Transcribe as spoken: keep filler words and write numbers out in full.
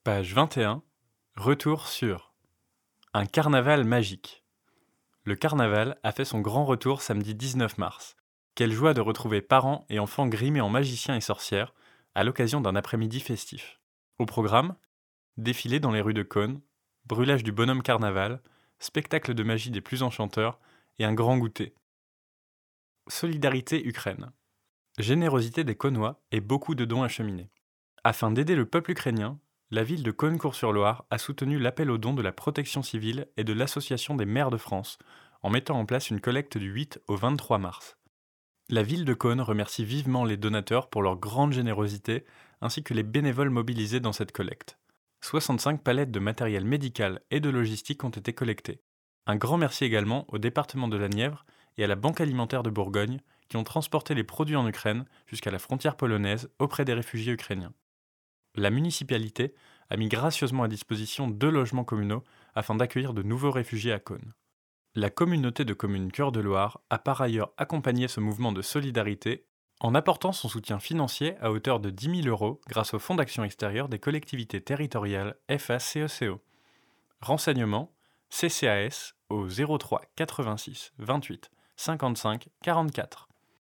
Page vingt et un. Retour sur un carnaval magique. Le carnaval a fait son grand retour samedi dix-neuf mars. Quelle joie de retrouver parents et enfants grimés en magiciens et sorcières à l'occasion d'un après-midi festif. Au programme, défilé dans les rues de Cône, brûlage du bonhomme carnaval, spectacle de magie des plus enchanteurs et un grand goûter. Solidarité Ukraine. Générosité des Cônois et beaucoup de dons acheminés. Afin d'aider le peuple ukrainien, la ville de Cosne-Cours-sur-Loire a soutenu l'appel aux dons de la Protection civile et de l'Association des maires de France en mettant en place une collecte du huit au vingt-trois mars. La ville de Cône remercie vivement les donateurs pour leur grande générosité ainsi que les bénévoles mobilisés dans cette collecte. soixante-cinq palettes de matériel médical et de logistique ont été collectées. Un grand merci également au département de la Nièvre et à la Banque alimentaire de Bourgogne qui ont transporté les produits en Ukraine jusqu'à la frontière polonaise auprès des réfugiés ukrainiens. La municipalité a mis gracieusement à disposition deux logements communaux afin d'accueillir de nouveaux réfugiés à Cône. La communauté de communes Cœur de Loire a par ailleurs accompagné ce mouvement de solidarité en apportant son soutien financier à hauteur de dix mille euros grâce au Fonds d'action extérieure des collectivités territoriales F A C E C O. Renseignements C C A S au zéro trois quatre-vingt-six vingt-huit cinquante-cinq quarante-quatre.